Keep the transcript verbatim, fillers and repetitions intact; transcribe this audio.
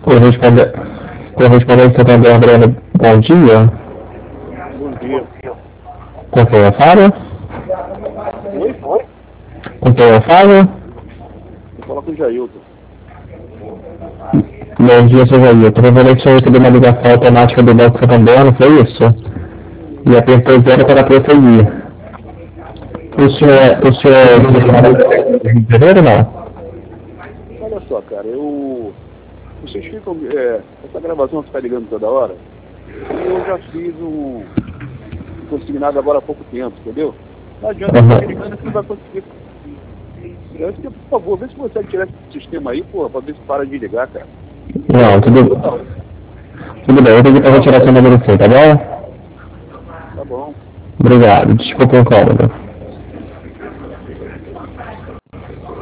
Corresponde- Correspondente Santander André, bom dia. Bom dia. Com quem eu falo? Oi? Com quem eu falo? Vou falar com o Jailton. Bom dia, seu Jair. Provavelmente eu recebi uma ligação automática do Banco Santander, não foi isso? E apertou zero para prosseguir. O senhor, o senhor, o senhor do Rio de Janeiro, não? Olha só, cara, eu... Vocês ficam... É, essa gravação fica ligando toda hora. E eu já fiz um... consignado agora há pouco tempo, entendeu? Não adianta Uhum. ficar ligando que não vai conseguir. Eu disse, por favor, vê se você consegue tirar esse sistema aí, pô, pra ver se para de ligar, cara. Não, tudo, tudo bem. Eu tenho que retirar seu número sim, tá bom? Tá bom. Obrigado. Desculpa o incômodo.